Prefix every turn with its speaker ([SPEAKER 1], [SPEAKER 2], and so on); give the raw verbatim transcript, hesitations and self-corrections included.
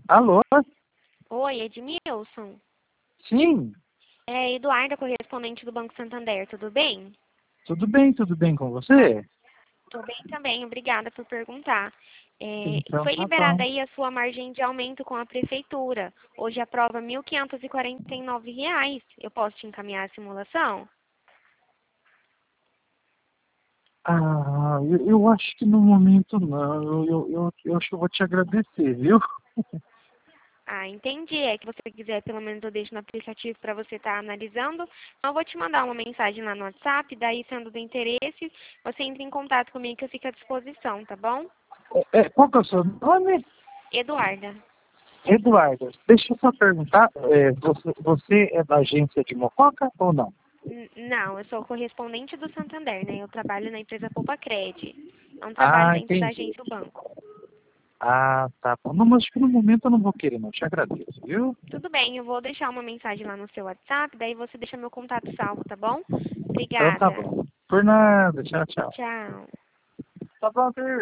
[SPEAKER 1] Alô?
[SPEAKER 2] Oi, Edmilson?
[SPEAKER 1] Sim,
[SPEAKER 2] É Eduarda, correspondente do Banco Santander, tudo bem?
[SPEAKER 1] tudo bem, tudo bem com você?
[SPEAKER 2] Tô bem também, obrigada por perguntar. É,
[SPEAKER 1] Então
[SPEAKER 2] foi
[SPEAKER 1] tá bom.
[SPEAKER 2] liberada aí a sua margem de aumento com a prefeitura. Hoje a prova mil quinhentos e quarenta e nove reais. Eu posso te encaminhar a simulação?
[SPEAKER 1] Ah, eu, eu acho que no momento não. Eu, eu, eu, eu acho que eu vou te agradecer, viu?
[SPEAKER 2] Ah, entendi. É que você quiser, pelo menos eu deixo no aplicativo para você estar analisando. Então, eu vou te mandar uma mensagem lá no WhatsApp, daí, sendo do interesse, você entra em contato comigo que eu fico à disposição, tá bom?
[SPEAKER 1] É, é, qual que é o seu nome?
[SPEAKER 2] Eduarda.
[SPEAKER 1] Eduardo. Deixa eu só perguntar, é, você, você é da agência de Mococa ou não?
[SPEAKER 2] N- Não, eu sou correspondente do Santander, né? Eu trabalho na empresa Poupa-Cred. Não trabalho
[SPEAKER 1] Ah,
[SPEAKER 2] dentro da
[SPEAKER 1] entendi.
[SPEAKER 2] agência do banco.
[SPEAKER 1] Ah, tá bom. Não, mas acho que no momento eu não vou querer, não. Te agradeço, viu?
[SPEAKER 2] Tudo bem, eu vou deixar uma mensagem lá no seu WhatsApp, daí você deixa meu contato salvo, tá bom?
[SPEAKER 1] Então tá
[SPEAKER 2] Obrigada.
[SPEAKER 1] bom. Por nada. Tchau, tchau.
[SPEAKER 2] Tchau.
[SPEAKER 1] Tá bom,